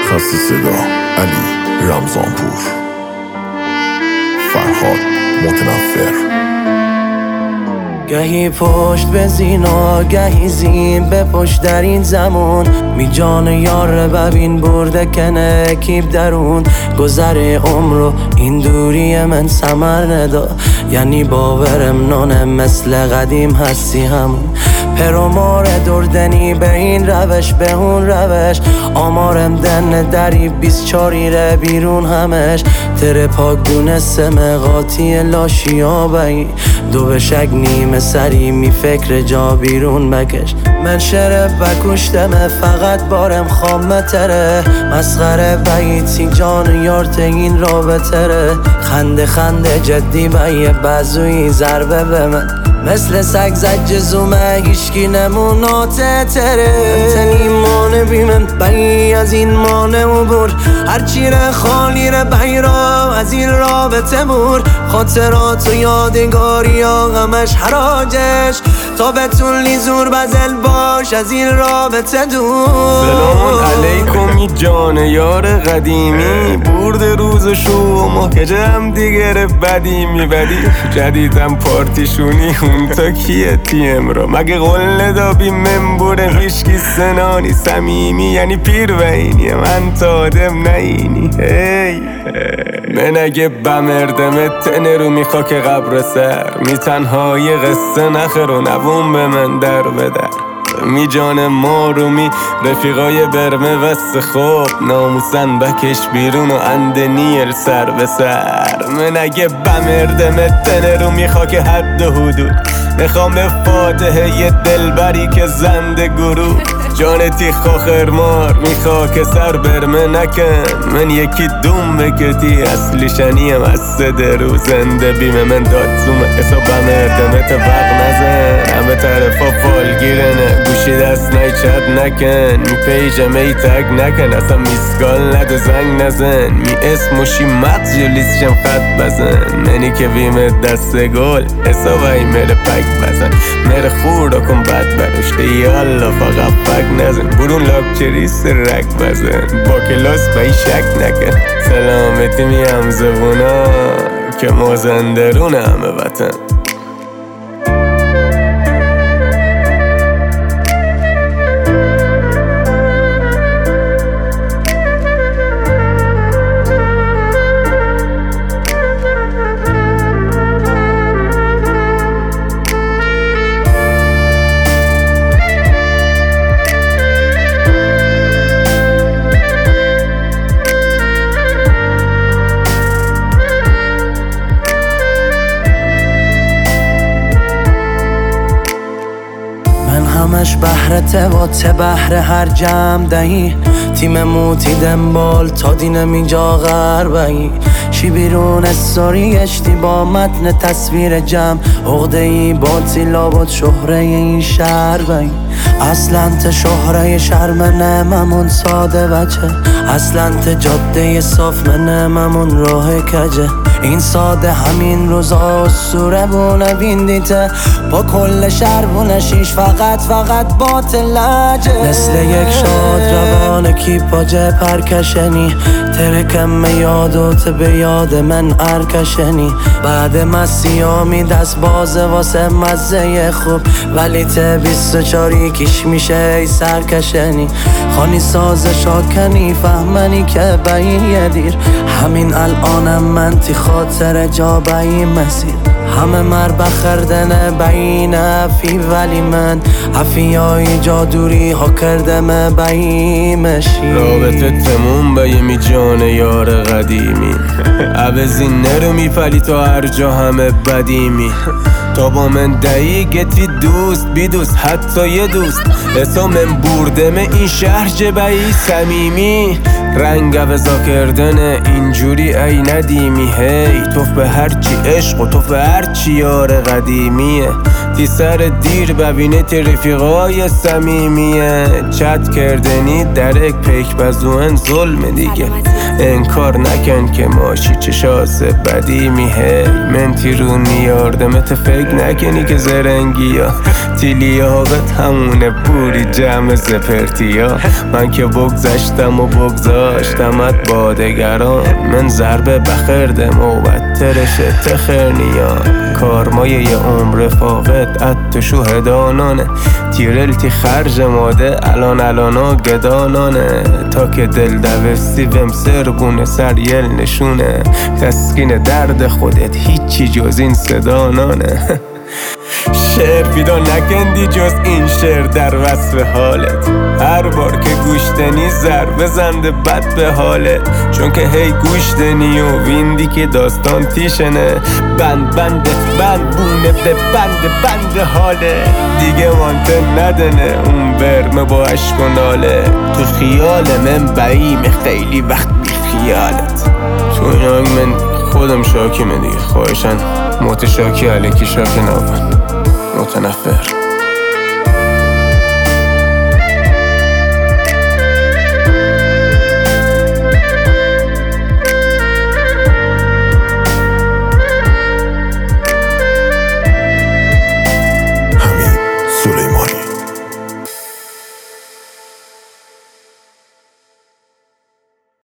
خسته صدا علی رمضانپور، فرهاد متنفر. گهی پشت به زینا گهی زین به پشت در این زمان می جان یار ببین برده کنه کیب درون گذر عمر این دوری من ثمر ندا یعنی باورم نانه مثل قدیم هستی همون پرومار دردنی به این روش به اون روش آمارم دن دری 24 ره بیرون همش تره پاگونه سمقاتی لاشیا بایی دو بشک نیمه سری می فکر جا بیرون بکش من شرف و کشتمه فقط بارم خامه تره مسخره باییتی جان یارت این رابطه ره خنده خنده جدی بایه بازوی ضربه به من مثل سگ زج زومه هیشکی نموناته تره انتنی مانه بیمن بایی از این مانه و بر هرچی ره خالی ره بایی را از این رابطه بر خاطرات و یادگاری ها غمش حراجش تا بتونی زور بزل باش از این رابطه دور. سلام علیکم جان یار قدیمی برد روز شما که جمع دیگر بدی میبدی جدیدم پارتیشونی اون تا کیه تیم را مگه قول دابی من بوده هیشکی سنانی سمیمی یعنی پیر و اینی من تا آدم نینی هی من اگه بمردم تنه رو میخوا که قبر سر می تنهای قصه نخر و نوون به من در بدر می جان ما رو می رفیقای برمه وست خوب ناموسن بکش بیرون و اندنیر سر به سر من اگه بمردم تنه رو میخوا که حد حدود میخوام به فاتحه یه دلبری که زنده گروه جانتی خاخرمار میخوا که سر برمه نکن من یکی دوم بکتی اصلی شنیم از سده رو زنده بیمه من داد زومه حساب بمردمه تا وقت نزن همه طرفا فالگیرنه گوشی دست نیچت نکن می پیجم ای تک نکن اصلا میسکال نده زنگ نزن می اسموشی مغز جلیسشم خط بزن منی که بیمه دست گل حساب ای مره پک بزن مره خوردا کن بد برشته یالا فقط پک نزن برون لاکچریس رک بزن با کلاس با این شک نکن سلامتی میم زبونا که مازندرون همه وطن. همش بهرته و ته بهر هر جمع دهی تیم موتی دنبال تا دینم اینجا غربهی شی بیرون استوری گشتی با متن تصویر جمع عقده ای باتی لابد شهره این شهر بهی اصلا ته شهره شهر منممون ساده بچه اصلا ته جاده صاف منممون راه کجه این ساده همین روزا سوره بونه بیندیته با کل شهر بونشیش فقط باطل لجه مثل یک شاد روان کی پاجه پرکشنی ترکم یادوت به یاد من ارکشنی بعد مسیامی دست بازه واسه مزه خوب ولی ته 24 کش میشه ای سرکشنی خانی ساز شاکنی فهمنی که بایی دیر همین الانم من تی خاطر جا بایی مسیر همه مر بخردنه بین افی ولی من افیای جادوری ها کردم بیمشی رابطه تموم به یه می جان یار قدیمی عوضی نرو می پلی تا هر جا همه بدیمی تا با من دهی گتی دوست بی دوست حتی یه دوست حسا من بردم این شهر جبهی سمیمی رنگ عوضا کردن اینجوری ای ندیمی هی توف به هرچی عشق و توف به هرچی یار قدیمیه تی سر دیر ببینه تی رفیقای سمیمیه چت کردنی درک پیک بزوهن ظلم دیگه انکار نکن که ماشی چشاس بدی میه منتی رو نیاردمت فکر نکنی که زرنگی ها تیلیاقت همونه بوری جمع زپرتی ها من که بگذشتم و بگذاشتمت با دگران من ضربه بخردم و بدترشه تخرنیا کارمایه یه عمر فاقد ات شهدانانه تیرلتی خرج ماده الانا گدانانه تا که دل دوستی وم سربونه سر یل نشونه تسکین درد خودت هیچی جز این صدانانه شعر پیدا نکندی جز این شعر در وصف حالت هر بار که گوشتنی ضربه زنده بد به حالت چون که هی گوشتنی و ویندی که داستان تیشنه بند بونه به بند حاله دیگه مانته ندنه اون برمه با عشق و ناله تو خیال من بعیم خیلی وقت بی خیالت تو این آنگ من خودم شاکی من دیگه خواهشن متشاکی علیکی شاک نابن متنفر